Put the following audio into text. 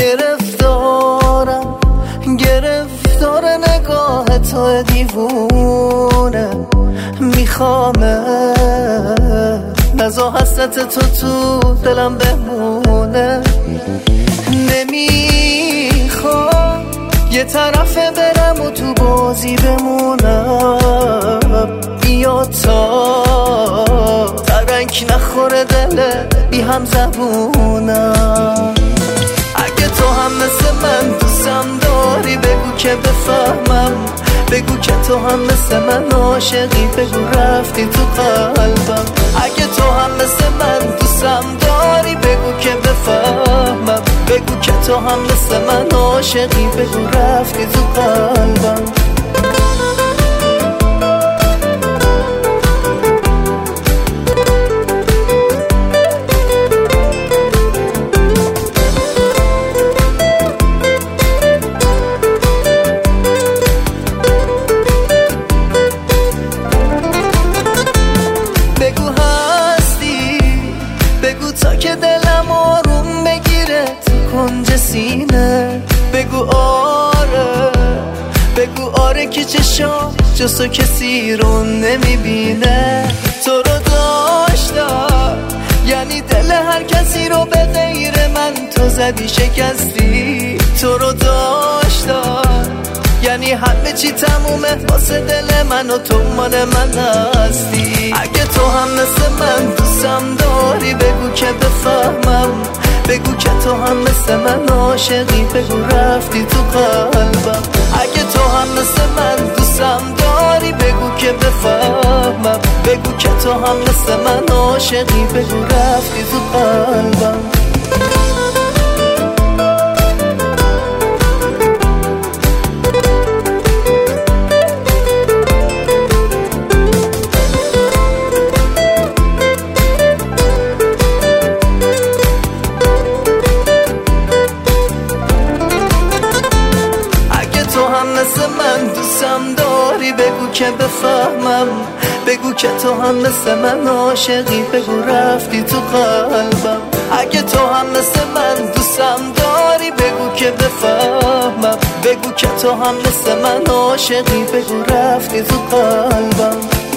گرفتار نگاه تو دیوونه، میخوامه نزا حسرت تو دلم بمونه. نمیخوام یه طرفه برم و تو بازی بمونم، بیا تا ترنگ نخوره دل بی هم زبونم. اگه تو هم مثل من دوستم داری بگو که بفهمم، بگو که تو هم مثل من عاشقی، بگو رفتی تو قلبم. اگه تو هم مثل من دوستم داری بگو که بفهمم، بگو که تو هم مثل من عاشقی، بگو رفتی تو قلبم. بگو تا که دلم آروم بگیره تو کنج سینه، بگو آره که چشام جز تو کسی رو نمیبینه. تو رو داشتم یعنی دل هر کسی رو به غیر من تو زدی شکستی. تو رو داشتم یعنی همه چی تمومه واسه دل من و تو مال من هستی. اگه تو هم مثل من دوستم داری بگو که بفهمم، بگو که تو هم مثل من عاشقی، بگو رفتی تو قلبم. اگه تو هم مثل من دوستم داری بگو که بفهمم، بگو که تو هم مثل من عاشقی، بگو رفتی تو قلبم. مثل من دوستم داری بگو که بفهمم، بگو که تو هم مثل من عاشقی، بگو رفتی تو قلبم. اگه تو هم مثل من دوستم داری بگو که بفهمم، بگو که تو هم مثل من عاشقی، بگو رفتی تو قلبم.